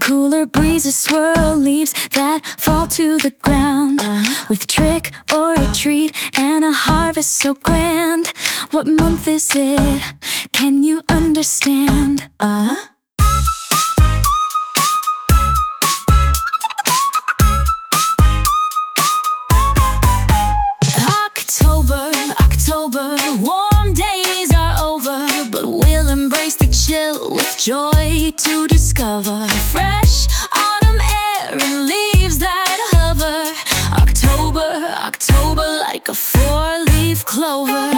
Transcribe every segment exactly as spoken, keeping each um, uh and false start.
Cooler breezes swirl leaves that fall to the ground, with trick or a treat and a harvest so grand. What month is it? Can you understand? Uh October, October, warm days are over, but we'll embrace the chill with joy to discover fresh autumn air and leaves that hover. October, October, like a four-leaf clover.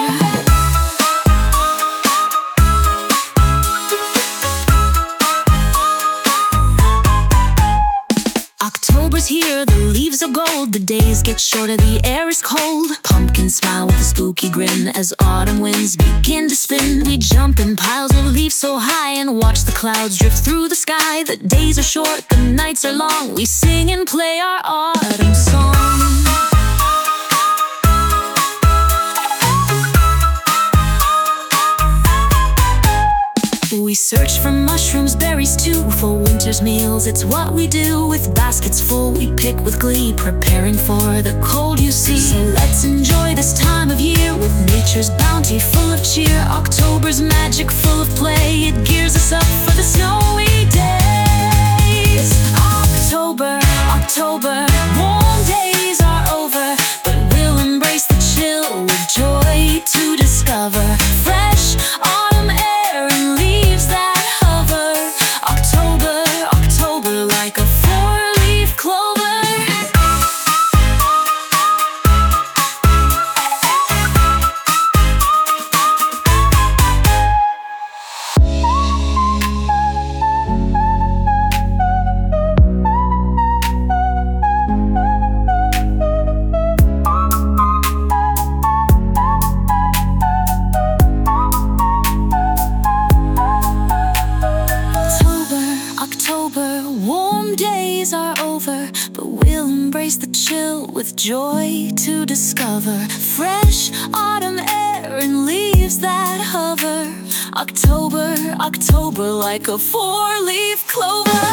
October's here, the leaves are gold, the days get shorter, the air is cold. Pumpkins smile with a spooky grin as autumn winds begin to spin. We jump in piles of leaves so high and watch the clouds drift through the sky. The days are short, the nights are long, we sing and play our autumn song. We search for mushrooms, berries too, for winter's meals. It's what we do. With baskets full we pick with glee, preparing for the cold you see. So let's enjoy this time of year with nature's bounty full of cheer. October's magic full of play, it gears us up for the snowy days. October, October, warm days are over, but we'll embrace the chill with joy to discover fresh autumn air and leaves that hover. October, October, like a four-leaf clover. Warm days are over, but we'll embrace the chill with joy to discover fresh autumn air and leaves that hover. October, October, like a four-leaf clover.